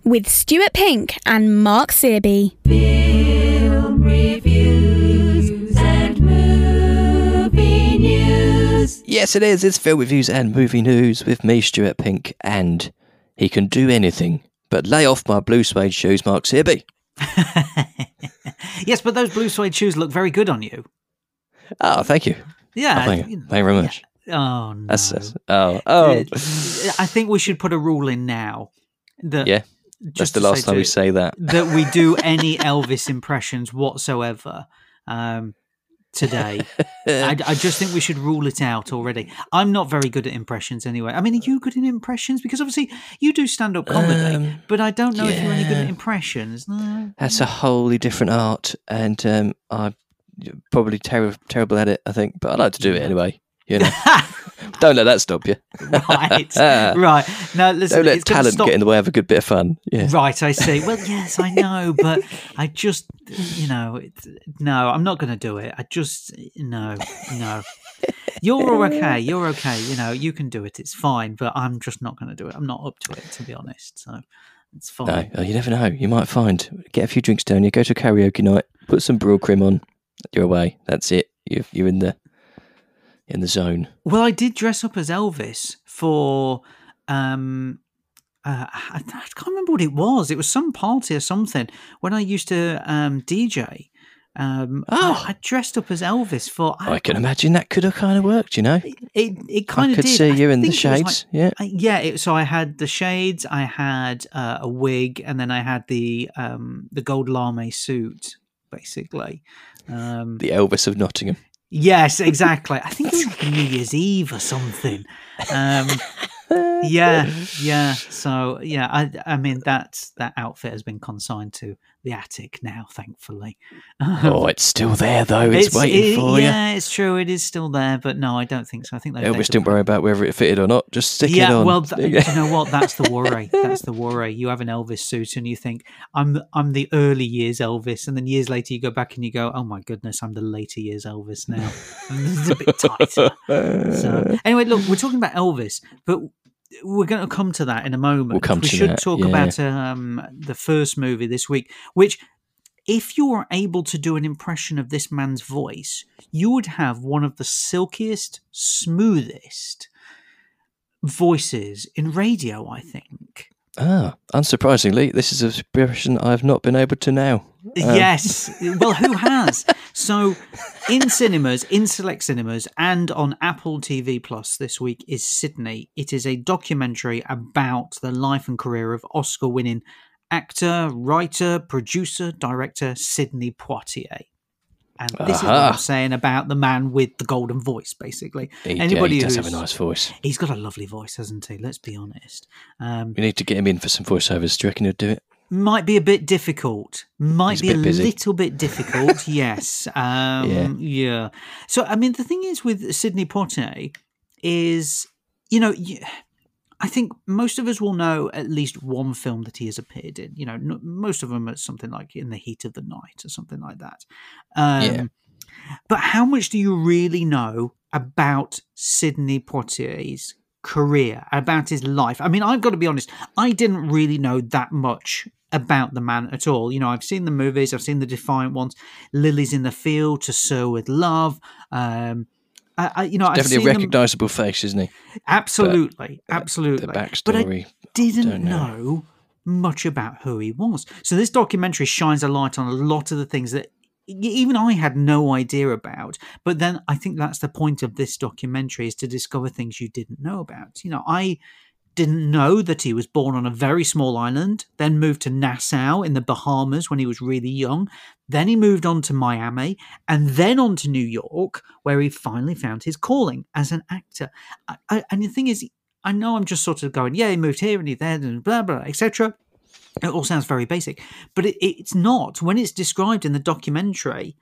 with Stuart Pink and Mark Searby. Film reviews and movie news. Yes, it is. It's film reviews and movie news with me, Stuart Pink, and he can do anything but lay off my blue suede shoes, Mark Searby. Yes, but those blue suede shoes look very good on you. Oh, thank you. Yeah. Oh, thank you very much. Oh, no. I I think we should put a rule in now. That yeah, that's the last time we say that. That we do any Elvis impressions whatsoever today. I just think we should rule it out already. I'm not very good at impressions anyway. I mean, are you good at impressions? Because obviously you do stand-up comedy, but I don't know if you're any good at impressions. No. That's a wholly different art, and I'm probably terrible at it, I think, but I like to do it anyway. You know, don't let that stop you. Right. No, listen, Don't let talent get in the way of a good bit of fun. Yeah. Right, I see. Well, yes, I know, but I just, no, I'm not going to do it. I just, no. You're okay. You can do it. It's fine, but I'm just not going to do it. I'm not up to it, to be honest. So it's fine. No, you never know. You might get a few drinks down. You go to a karaoke night, put some Brylcrim on. You're away. That's it. You're in the zone. Well, I did dress up as Elvis for I can't remember what it was. It was some party or something when I used to DJ. I dressed up as Elvis for. I can imagine that could have kind of worked. You know, it kind of did. I could see you in the shades. So I had the shades. I had a wig, and then I had the gold lame suit, basically. The Elvis of Nottingham. Yes, exactly. I think it was like New Year's Eve or something. Yeah. So, I mean, that outfit has been consigned to the attic now, thankfully. Oh, it's still there, though. It's waiting for you. Yeah, it's true. It is still there, but no, I don't think so. I think Elvis didn't worry about whether it fitted or not. Just stick it on. Yeah, well, do you know what? That's the worry. That's the worry. You have an Elvis suit and you think, I'm the early years Elvis, and then years later you go back and you go, oh my goodness, I'm the later years Elvis now. It's a bit tighter. So, anyway, look, we're talking about Elvis, but we're going to come to that in a moment. We should talk about the first movie this week, which, if you were able to do an impression of this man's voice, you would have one of the silkiest, smoothest voices in radio, I think. Unsurprisingly, this is an expression I've not been able to now. Yes. Well, who has? So, in cinemas, in select cinemas, and on Apple TV Plus this week is Sydney. It is a documentary about the life and career of Oscar-winning actor, writer, producer, director Sidney Poitier. And this is what I'm saying about the man with the golden voice, basically. He does have a nice voice. He's got a lovely voice, hasn't he? Let's be honest. We need to get him in for some voiceovers. Do you reckon he'll do it? Might be a bit difficult. Might be a busy. little bit difficult, yes. Yeah. So, I mean, the thing is with Sidney Poitier is, I think most of us will know at least one film that he has appeared in. Most of them are something like In the Heat of the Night or something like that. But how much do you really know about Sidney Poitier's career, about his life? I mean, I've got to be honest, I didn't really know that much about the man at all. I've seen the movies, I've seen the Defiant ones, Lilies in the Field, To Sir with Love. Definitely a recognisable face, isn't he? Absolutely. The backstory. But I didn't know much about who he was. So this documentary shines a light on a lot of the things that even I had no idea about. But then I think that's the point of this documentary, is to discover things you didn't know about. I didn't know that he was born on a very small island, then moved to Nassau in the Bahamas when he was really young. Then he moved on to Miami and then on to New York, where he finally found his calling as an actor. And the thing is, I know I'm just sort of going, he moved here and he there and blah, blah, etc. It all sounds very basic, but it's not. When it's described in the documentary,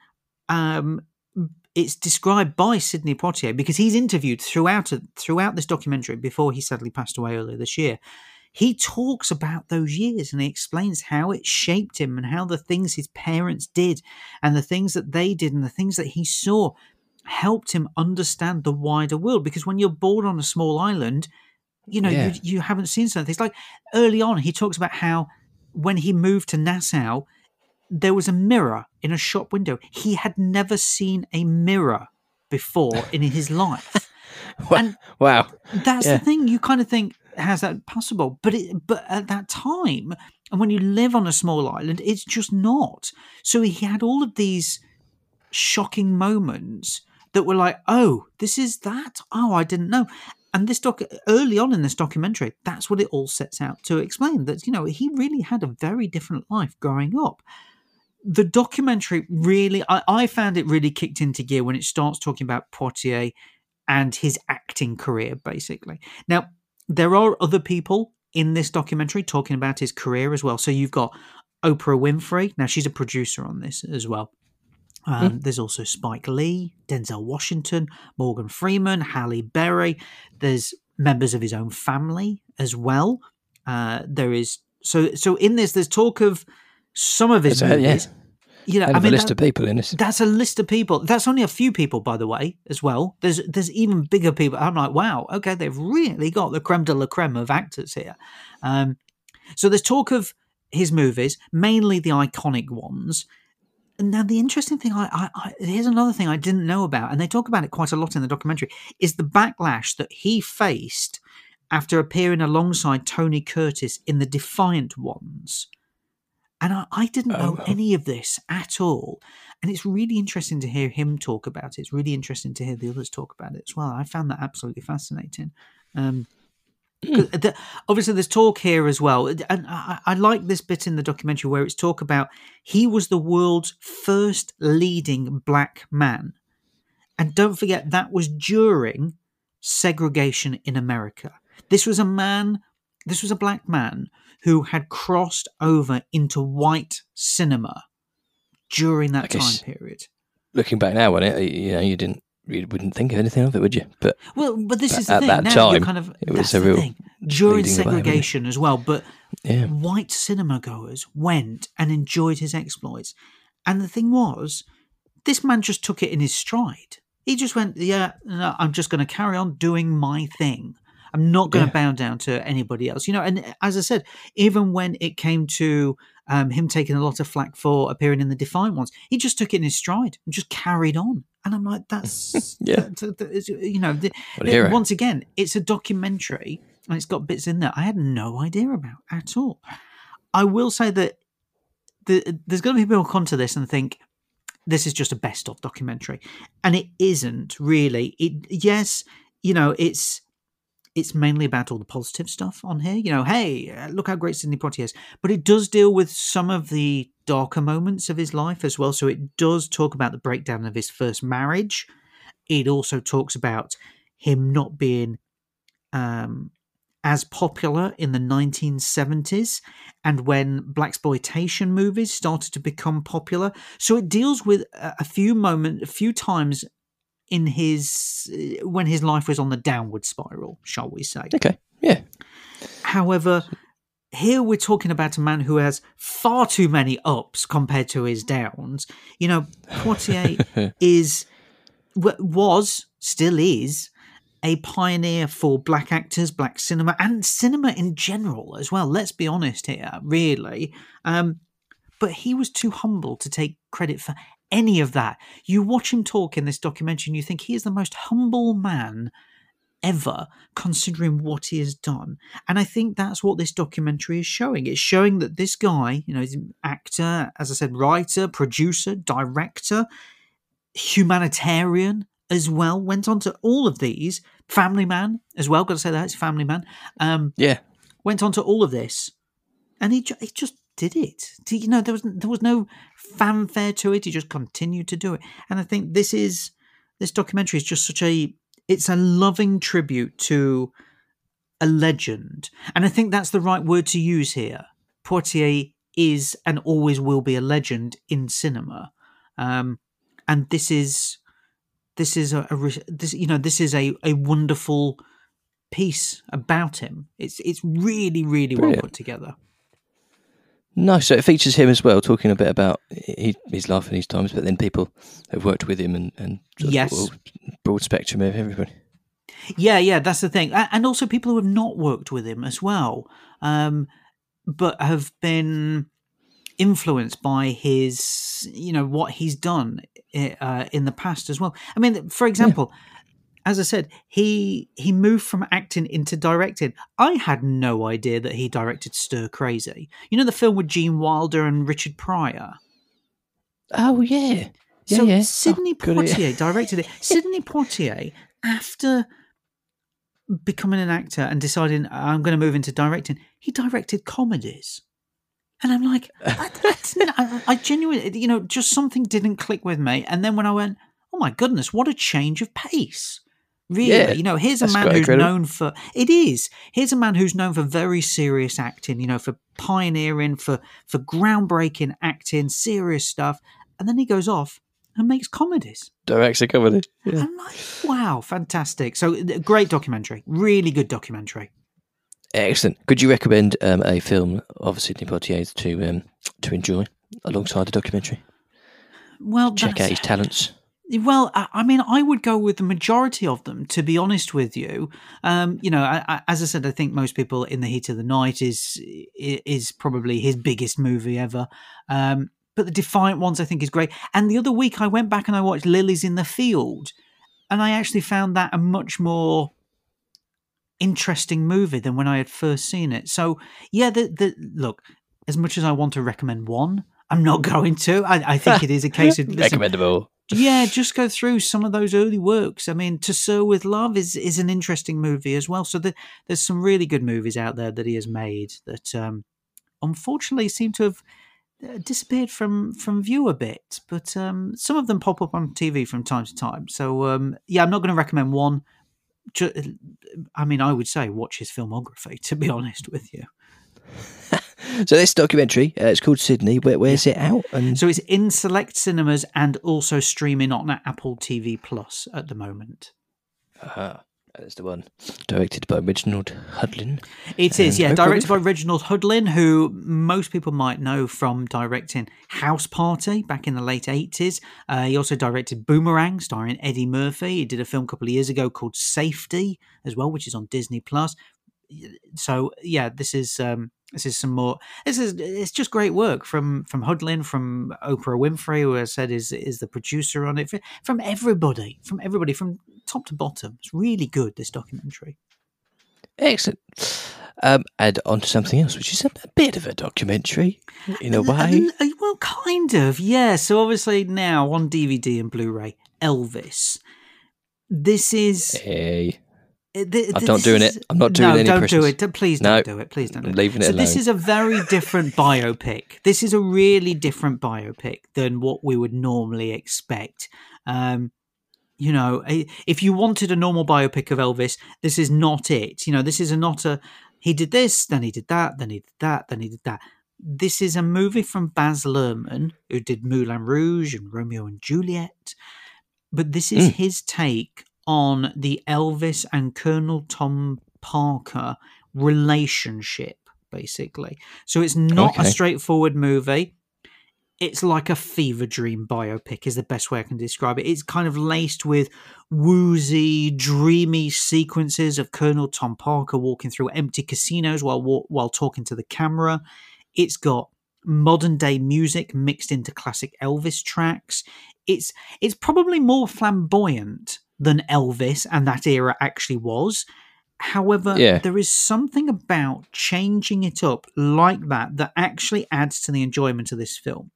it's described by Sidney Poitier, because he's interviewed throughout this documentary before he sadly passed away earlier this year. He talks about those years and he explains how it shaped him and how the things his parents did and the things that they did and the things that he saw helped him understand the wider world. Because when you're born on a small island, you haven't seen certain things. Like early on, he talks about how when he moved to Nassau, there was a mirror in a shop window. He had never seen a mirror before in his life. And Wow. that's the thing. You kind of think, how's that possible? But at that time, and when you live on a small island, it's just not. So he had all of these shocking moments that were like, oh, this is that? Oh, I didn't know. And this early on in this documentary, that's what it all sets out to explain, that, you know, he really had a very different life growing up. The documentary really, I found it really kicked into gear when it starts talking about Poitier and his acting career, basically. Now, there are other people in this documentary talking about his career as well. So you've got Oprah Winfrey. Now, she's a producer on this as well. There's also Spike Lee, Denzel Washington, Morgan Freeman, Halle Berry. There's members of his own family as well. There is so in this. There's talk of some of his movies. You know, I mean, a list of people in this. That's a list of people. That's only a few people, by the way, as well. There's even bigger people. I'm like, wow, okay, they've really got the creme de la creme of actors here. So there's talk of his movies, mainly the iconic ones. Now, the interesting thing, here's another thing I didn't know about, and they talk about it quite a lot in the documentary, is the backlash that he faced after appearing alongside Tony Curtis in The Defiant Ones. And I didn't know any of this at all. And it's really interesting to hear him talk about it. It's really interesting to hear the others talk about it as well. I found that absolutely fascinating. Obviously, there's talk here as well. And I like this bit in the documentary where it's talk about he was the world's first leading black man. And don't forget, that was during segregation in America. This was a black man who had crossed over into white cinema during that time period. Looking back now on it, you know, you wouldn't think of anything of it, would you? But this is the at thing. that now time, you're kind of, it was that's a real the thing. During leading the way, segregation as well. But yeah. white cinema goers went and enjoyed his exploits. And the thing was, this man just took it in his stride. He just went, no, I'm just going to carry on doing my thing. I'm not going to bow down to anybody else. You know, and as I said, even when it came to him taking a lot of flack for appearing in The Defiant Ones, he just took it in his stride and just carried on. And I'm like, that's, you know, once again, it's a documentary and it's got bits in there I had no idea about at all. I will say that there's going to be people who come to this and think, this is just a best of documentary. And it isn't really. Yes, you know, it's mainly about all the positive stuff on here. You know, hey, look how great Sidney Poitier is. But it does deal with some of the darker moments of his life as well. So it does talk about the breakdown of his first marriage. It also talks about him not being as popular in the 1970s and when blaxploitation movies started to become popular. So it deals with a few times in when his life was on the downward spiral, shall we say. Okay, yeah. However, here we're talking about a man who has far too many ups compared to his downs. You know, Poitier still is, a pioneer for black actors, black cinema, and cinema in general as well. Let's be honest here, really. But he was too humble to take credit for any of that. You watch him talk in this documentary and you think he is the most humble man ever, considering what he has done. And I think that's what this documentary is showing. It's showing that this guy, you know, he's an actor, as I said, writer, producer, director, humanitarian as well, went on to all of these, family man as well, got to say that, it's family man. Went on to all of this and he just did it. You know, there was no fanfare to it. He just continued to do it. And I think this documentary is just it's a loving tribute to a legend. And I think that's the right word to use here. Poitier is and always will be a legend in cinema. And this is a wonderful piece about him. It's really, really well put together. No, so it features him as well, talking a bit about his life and his times, but then people have worked with him and yes, broad spectrum of everybody. Yeah, that's the thing. And also people who have not worked with him as well. but have been influenced by his, what he's done in the past as well. I mean, for example, as I said, he moved from acting into directing. I had no idea that he directed Stir Crazy. You know, the film with Gene Wilder and Richard Pryor? Oh, yeah. So Sidney Poitier directed it. Sidney Poitier, after becoming an actor and deciding I'm going to move into directing, he directed comedies. And I'm like, I genuinely, just something didn't click with me. And then when I went, oh my goodness, what a change of pace. Really, here's a man who's known for, here's a man who's known for very serious acting, for pioneering, for groundbreaking acting, serious stuff. And then he goes off and makes comedies. Directs a comedy. Yeah. I'm like, wow, fantastic. So great documentary, really good documentary. Excellent. Could you recommend a film of Sidney Poitier to enjoy alongside the documentary? Well, check out his talents. Well, I mean, I would go with the majority of them, to be honest with you. As I said, I think most people In the Heat of the Night is probably his biggest movie ever. But the Defiant Ones, I think, is great. And the other week, I went back and I watched Lilies in the Field, and I actually found that a much more interesting movie than when I had first seen it. So, yeah, look, as much as I want to recommend one, I'm not going to. I think it is a case of... recommendable. Yeah, just go through some of those early works. I mean, To Sir with Love is an interesting movie as well. So there's some really good movies out there that he has made that unfortunately seem to have disappeared from view a bit. But some of them pop up on TV from time to time. So, I'm not going to recommend one. I mean, I would say watch his filmography, to be honest with you. So this documentary, it's called Sydney. Where's it out? So it's in select cinemas and also streaming on Apple TV Plus at the moment. That's the one. Directed by Reginald Hudlin. It is, yeah. Directed by Reginald Hudlin, who most people might know from directing House Party back in the late 80s. He also directed Boomerang, starring Eddie Murphy. He did a film a couple of years ago called Safety as well, which is on Disney Plus. So, yeah, this is some more. It's just great work from Hudlin, from Oprah Winfrey, who I said is the producer on it, from everybody, from top to bottom. It's really good, this documentary. Excellent. And on to something else, which is a bit of a documentary in a way. Well, kind of, yeah. So obviously now on DVD and Blu-ray, Elvis. This is. Hey. I'm not doing it. I'm not doing any impressions. No, don't do it. Please don't do it. Please don't do it. I'm leaving it alone. So this is a very different biopic. This is a really different biopic than what we would normally expect. If you wanted a normal biopic of Elvis, this is not it. This is not a, he did this, then he did that, then he did that, then he did that. This is a movie from Baz Luhrmann, who did Moulin Rouge and Romeo and Juliet. But this is his take on the Elvis and Colonel Tom Parker relationship, basically. So it's not a straightforward movie. It's like a fever dream biopic is the best way I can describe it. It's kind of laced with woozy, dreamy sequences of Colonel Tom Parker walking through empty casinos while talking to the camera. It's got modern day music mixed into classic Elvis tracks. It's probably more flamboyant than Elvis and that era actually was. However, there is something about changing it up like that actually adds to the enjoyment of this film.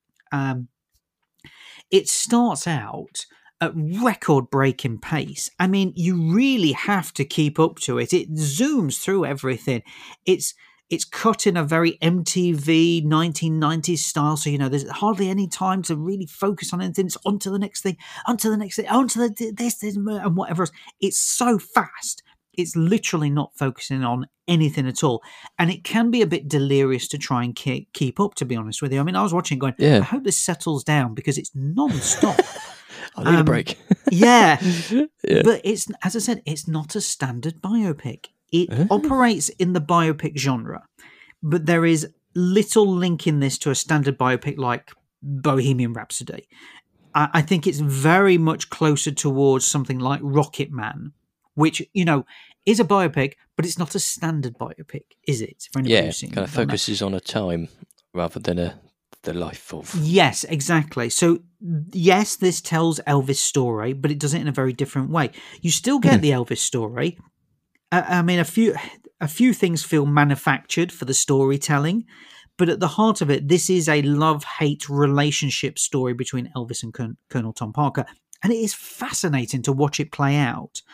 It starts out at record-breaking pace. I mean, you really have to keep up to it. It zooms through everything. It's cut in a very MTV 1990s style, so there's hardly any time to really focus on anything. It's on to the next thing, onto this, and whatever else. It's so fast. It's literally not focusing on anything at all. And it can be a bit delirious to try and keep up, to be honest with you. I mean, I was watching going, I hope this settles down because it's non-stop. I need a break. yeah. But it's, as I said, it's not a standard biopic. It operates in the biopic genre, but there is little linking this to a standard biopic like Bohemian Rhapsody. I think it's very much closer towards something like Rocket Man which, is a biopic, but it's not a standard biopic, is it? For anybody Yeah, who's seen kind of it, I don't know. focuses on a time rather than the life of. Yes, exactly. So, yes, this tells Elvis' story, but it does it in a very different way. You still get the Elvis story. I mean, a few things feel manufactured for the storytelling, but at the heart of it, this is a love-hate relationship story between Elvis and Colonel Tom Parker, and it is fascinating to watch it play out.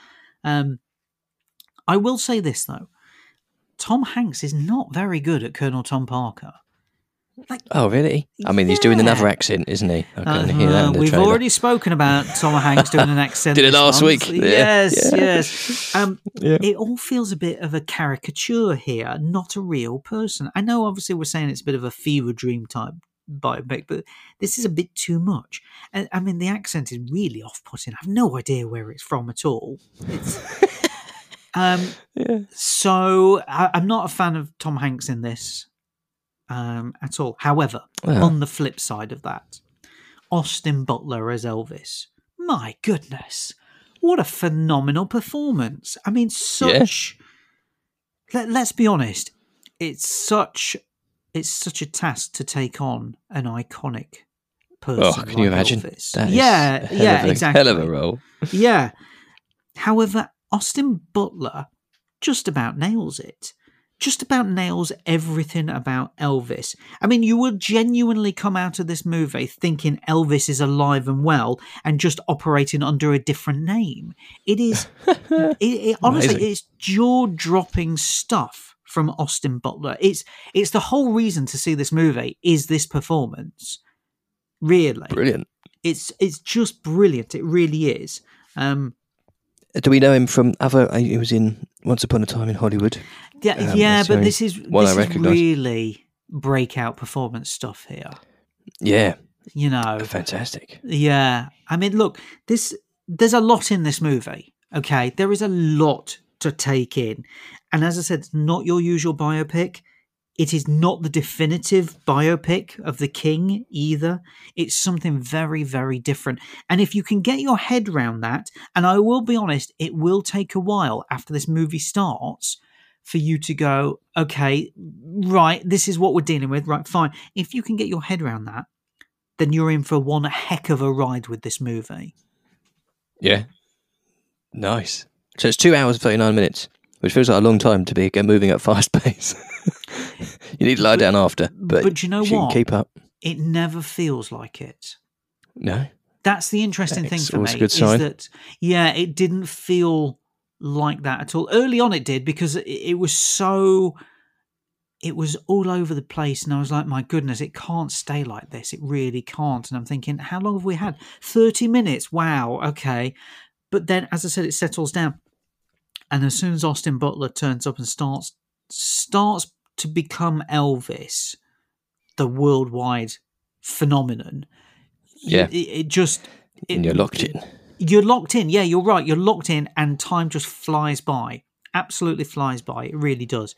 I will say this, though. Tom Hanks is not very good at Colonel Tom Parker. Oh, really? I mean, he's doing another accent, isn't he? I can hear that in the We've trailer. already spoken about Tom Hanks doing an accent. Did it this last month. week. Yeah, Yes. Yeah. It all feels a bit of a caricature here, not a real person. I know, obviously, we're saying it's a bit of a fever dream type biopic, but this is a bit too much. And I mean, the accent is really off-putting. I have no idea where it's from at all. So I'm not a fan of Tom Hanks in this at all. However, on the flip side of that, Austin Butler as Elvis. My goodness, what a phenomenal performance! I mean, let's be honest, it's such a task to take on an iconic person. Oh, can you imagine? Elvis. That is Exactly. hell of a role. Yeah. However, Austin Butler just about nails it. Just about nails everything about Elvis. I mean, you will genuinely come out of this movie thinking Elvis is alive and well and just operating under a different name. It is, honestly, it's jaw-dropping stuff from Austin Butler. It's the whole reason to see this movie is this performance. Really. Brilliant. It's just brilliant. It really is. Do we know him from other? He was in Once Upon a Time in Hollywood. But this is recognise. really breakout performance stuff here. Yeah, Fantastic. fantastic. Yeah, I mean, look, there's a lot in this movie. Okay, there is a lot to take in, and as I said, it's not your usual biopic. It is not the definitive biopic of the King either. It's something very, very different. And if you can get your head around that, and I will be honest, it will take a while after this movie starts for you to go, okay, right, this is what we're dealing with, right, fine. If you can get your head around that, then you're in for one heck of a ride with this movie. Yeah, nice. So it's 2 hours and 39 minutes, which feels like a long time to be moving at fast pace. You need to lie down after, but you know she what? can keep up. It never feels like it. No, That's the interesting thing That's for always me. a good sign. Is that, it didn't feel like that at all. Early on it did, because it was all over the place, and I was like, my goodness, it can't stay like this. It really can't. And I'm thinking, how long have we had? 30 minutes. Wow, okay. But then, as I said, it settles down. And as soon as Austin Butler turns up and starts to become Elvis, the worldwide phenomenon, yeah, and you're locked in. You're locked in. Yeah, you're right. You're locked in, and time just flies by. Absolutely flies by. It really does.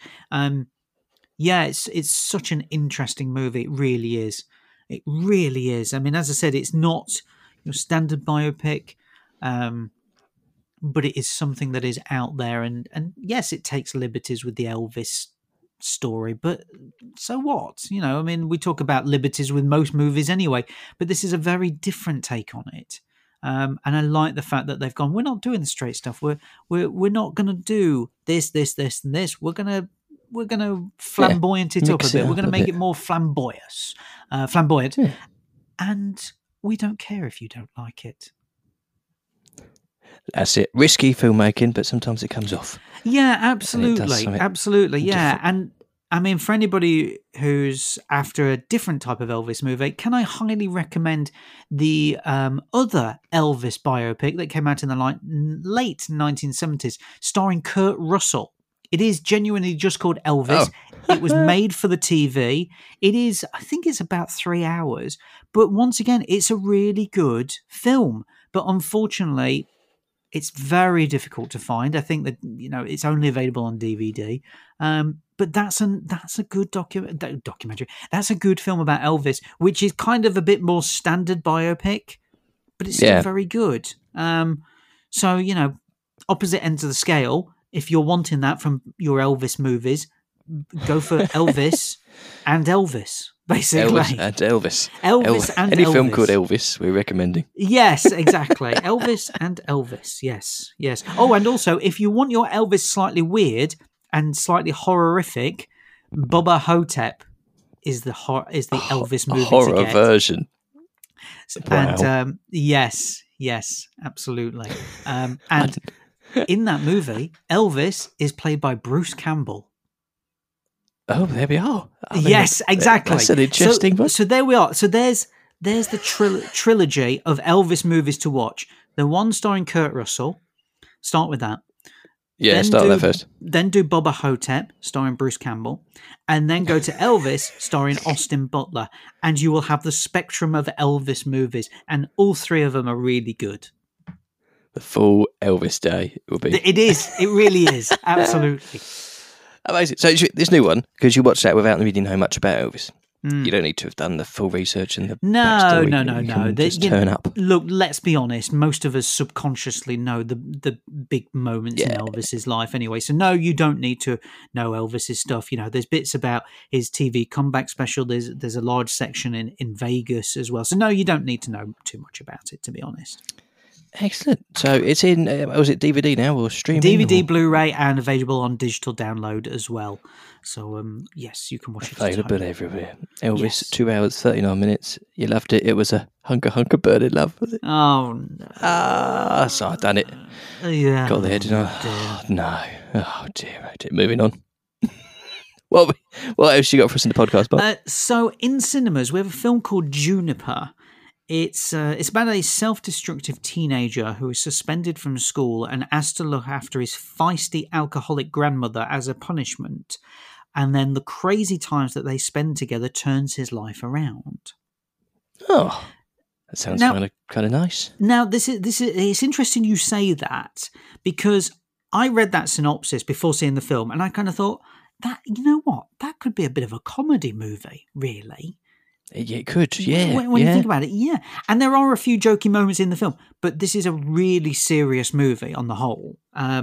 It's such an interesting movie. It really is. It really is. I mean, as I said, it's not your standard biopic, but it is something that is out there. And yes, it takes liberties with the Elvis story, but so what? I mean, we talk about liberties with most movies anyway, but this is a very different take on it. And I like the fact that they've gone, we're not doing the straight stuff. We're not going to do this, and this. We're going to flamboyant it up a bit. We're going to make it more flamboyant. Yeah. And we don't care if you don't like it. That's it. Risky filmmaking, but sometimes it comes off. Yeah, absolutely. Absolutely. Yeah. Different. And I mean, for anybody who's after a different type of Elvis movie, can I highly recommend the other Elvis biopic that came out in the late 1970s, starring Kurt Russell. It is genuinely just called Elvis. Oh. It was made for the TV. I think it's about 3 hours. But once again, it's a really good film. But unfortunately, it's very difficult to find. I think that it's only available on DVD. But that's a good documentary. That's a good film about Elvis, which is kind of a bit more standard biopic, but it's still very good. So opposite ends of the scale, if you're wanting that from your Elvis movies, go for Elvis and Elvis, basically. Elvis and Elvis. Elvis and Any Elvis. film called Elvis, we're recommending. Yes, exactly. Elvis and Elvis. Yes, yes. Oh, and also, if you want your Elvis slightly weird and slightly horrific, Bubba Hotep is the Elvis movie Horror to get. version. Wow. And yes, absolutely. And in that movie, Elvis is played by Bruce Campbell. Oh, there we are. I mean, Yes, exactly. That's an interesting one. So there we are. So there's the trilogy of Elvis movies to watch. The one starring Kurt Russell. Start with that. Yeah, Then start with that first. Then do Bubba Hotep, starring Bruce Campbell, and then go to Elvis, starring Austin Butler, and you will have the spectrum of Elvis movies, and all three of them are really good. The full Elvis day will be. It is. It really is. Absolutely. Amazing. So this new one, because you watched that without really knowing much about Elvis. You don't need to have done the full research and the No. backstory. You can just turn up. Look, let's be honest. Most of us subconsciously know the big moments in Elvis's life anyway. So no, you don't need to know Elvis's stuff. You know, there's bits about his TV comeback special. There's a large section in Vegas as well. So no, you don't need to know too much about it, to be honest. Excellent. So it's in, was it DVD now or streaming? DVD, or? Blu-ray, and available on digital download as well. So yes, you can watch it. Available everywhere. Elvis, Yes. 2 hours, 39 minutes. You loved it. It was a hunker burning love, was it? Oh no! So I done it. Yeah. Got there, didn't I? Oh, no. Oh dear. Moving on. What else you got for us in the podcast, Bob? So in cinemas, we have a film called Juniper. It's about a self-destructive teenager who is suspended from school and asked to look after his feisty alcoholic grandmother as a punishment. And then the crazy times that they spend together turns his life around. Oh, that sounds kind of nice. Now, this is it's interesting you say that, because I read that synopsis before seeing the film, and I kind of thought that, you know what, that could be a bit of a comedy movie, really. Yeah, it could, yeah. When you think about it, yeah. And there are a few jokey moments in the film, but this is a really serious movie on the whole.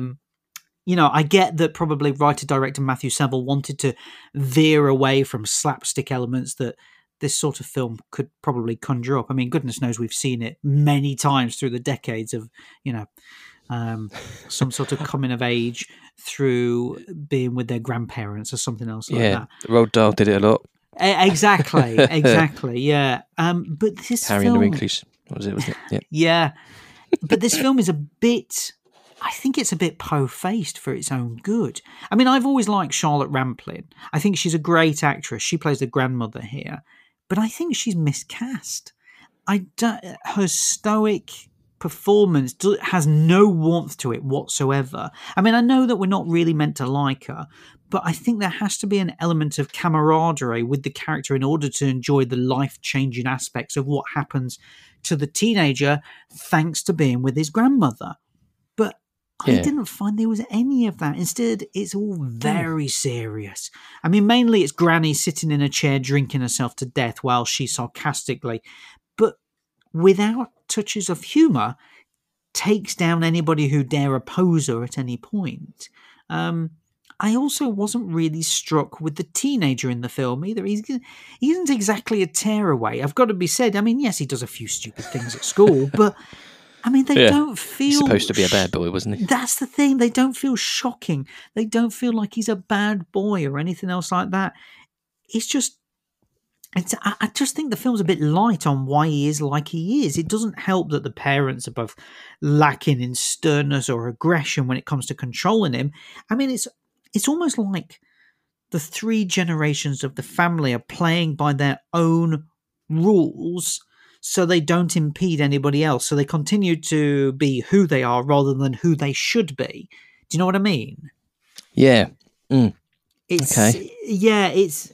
You know, I get that probably writer-director Matthew Seville wanted to veer away from slapstick elements that this sort of film could probably conjure up. I mean, goodness knows we've seen it many times through the decades of, you know, some sort of coming of age through being with their grandparents or something else like that. Roald Dahl did it a lot. Exactly, yeah. But this Harry film, and the Winkies, wasn't it? Yeah. yeah. But this film is a bit, I think it's a bit po-faced for its own good. I mean, I've always liked Charlotte Rampling. I think she's a great actress. She plays the grandmother here. But I think she's miscast. Her stoic performance has no warmth to it whatsoever. I mean, I know that we're not really meant to like her, but I think there has to be an element of camaraderie with the character in order to enjoy the life-changing aspects of what happens to the teenager thanks to being with his grandmother. But I didn't find there was any of that. Instead, it's all very serious. I mean, mainly it's Granny sitting in a chair drinking herself to death while she sarcastically, but without touches of humour, takes down anybody who dare oppose her at any point. I also wasn't really struck with the teenager in the film either. He isn't exactly a tearaway. I've got to be said. I mean, yes, he does a few stupid things at school, but I mean, they don't feel... He's supposed to be a bad boy, wasn't he? That's the thing. They don't feel shocking. They don't feel like he's a bad boy or anything else like that. It's just... I just think the film's a bit light on why he is like he is. It doesn't help that the parents are both lacking in sternness or aggression when it comes to controlling him. I mean, it's almost like the three generations of the family are playing by their own rules so they don't impede anybody else. So they continue to be who they are rather than who they should be. Do you know what I mean? Yeah. Okay. Yeah,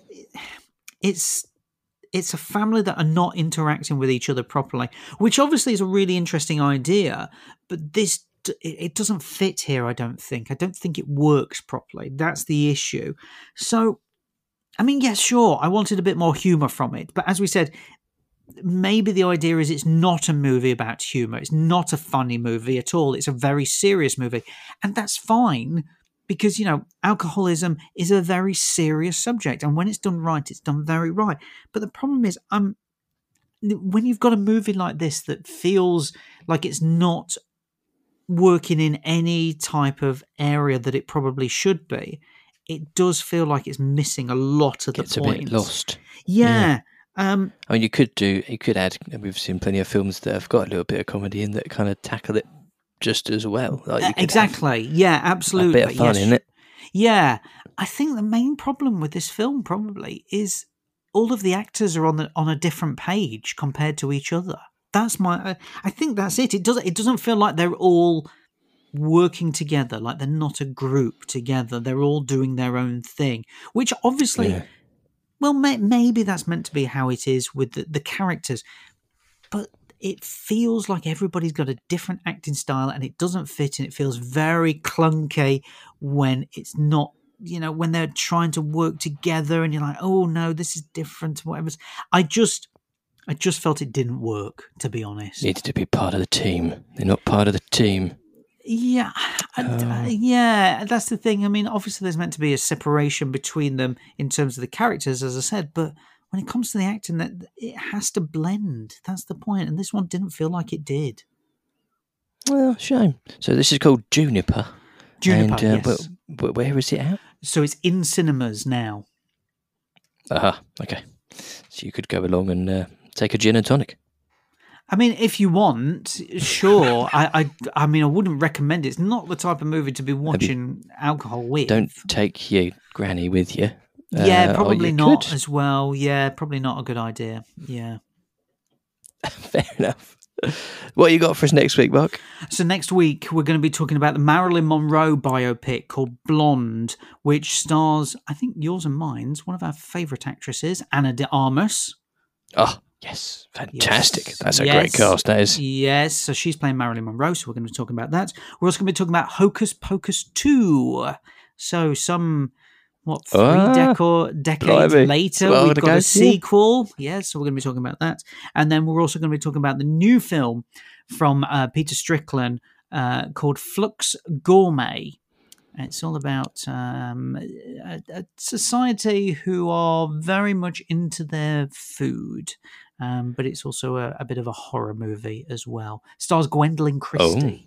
it's a family that are not interacting with each other properly, which obviously is a really interesting idea, but it doesn't fit here, I don't think. I don't think it works properly. That's the issue. So, I mean, yes, sure, I wanted a bit more humour from it, but as we said, maybe the idea is it's not a movie about humour. It's not a funny movie at all. It's a very serious movie. And that's fine because, you know, alcoholism is a very serious subject. And when it's done right, it's done very right. But the problem is, when you've got a movie like this that feels like it's not working in any type of area that it probably should be, it does feel like it's missing a lot of the points. It's a bit lost. Yeah. I mean, you could add, we've seen plenty of films that have got a little bit of comedy in that kind of tackle it just as well. Like you could exactly. Yeah, absolutely. A bit of fun in it. Yeah. I think the main problem with this film probably is all of the actors are on a different page compared to each other. That's I think that's it. It doesn't feel like they're all working together, like they're not a group together. They're all doing their own thing, which obviously... Yeah. Well, maybe that's meant to be how it is with the characters, but it feels like everybody's got a different acting style and it doesn't fit, and it feels very clunky when it's not, you know, when they're trying to work together and you're like, oh no, this is different, whatever. I just felt it didn't work, to be honest. Needed to be part of the team. They're not part of the team. Yeah, yeah, that's the thing. I mean, obviously there's meant to be a separation between them in terms of the characters, as I said, but when it comes to the acting, that it has to blend. That's the point, and this one didn't feel like it did. Well, shame. So this is called Juniper. Juniper, yes. But where is it at? So it's in cinemas now. Okay. So you could go along and take a gin and tonic. I mean, if you want, sure. I mean, I wouldn't recommend it. It's not the type of movie to be watching alcohol with. Don't take your granny with you. Yeah, probably not as well. Yeah, probably not a good idea. Yeah. Fair enough. What you got for us next week, Mark? So next week, we're going to be talking about the Marilyn Monroe biopic called Blonde, which stars, I think yours and mine's, one of our favourite actresses, Ana de Armas. Oh, yes. Fantastic. Yes. That's a great cast, that is. Yes. So she's playing Marilyn Monroe, so we're going to be talking about that. We're also going to be talking about Hocus Pocus 2. So three decades later, we've got a sequel. Yeah, so we're going to be talking about that. And then we're also going to be talking about the new film from Peter Strickland called Flux Gourmet. It's all about a society who are very much into their food, but it's also a bit of a horror movie as well. Stars Gwendolyn Christie.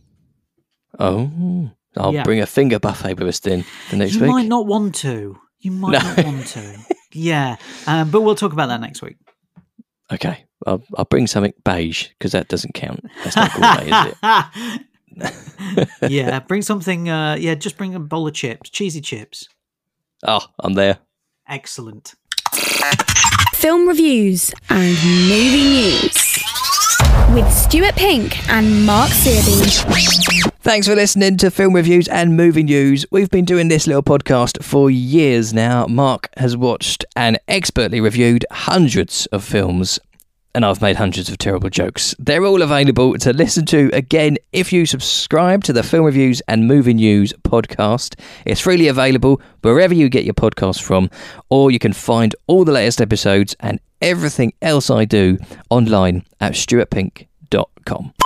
Oh. I'll bring a finger buffet with us then for next week. You might not want to. Not want to. Yeah, but we'll talk about that next week. Okay. I'll bring something beige because that doesn't count. That's not gourmet, is it? Yeah, bring something. Just bring a bowl of chips, cheesy chips. Oh, I'm there. Excellent. Film reviews and movie news with Stuart Pink and Mark Searby. Thanks for listening to Film Reviews and Movie News. We've been doing this little podcast for years now. Mark has watched and expertly reviewed hundreds of films, and I've made hundreds of terrible jokes. They're all available to listen to again if you subscribe to the Film Reviews and Movie News podcast. It's freely available wherever you get your podcasts from, or you can find all the latest episodes and everything else I do online at stuartpink.com.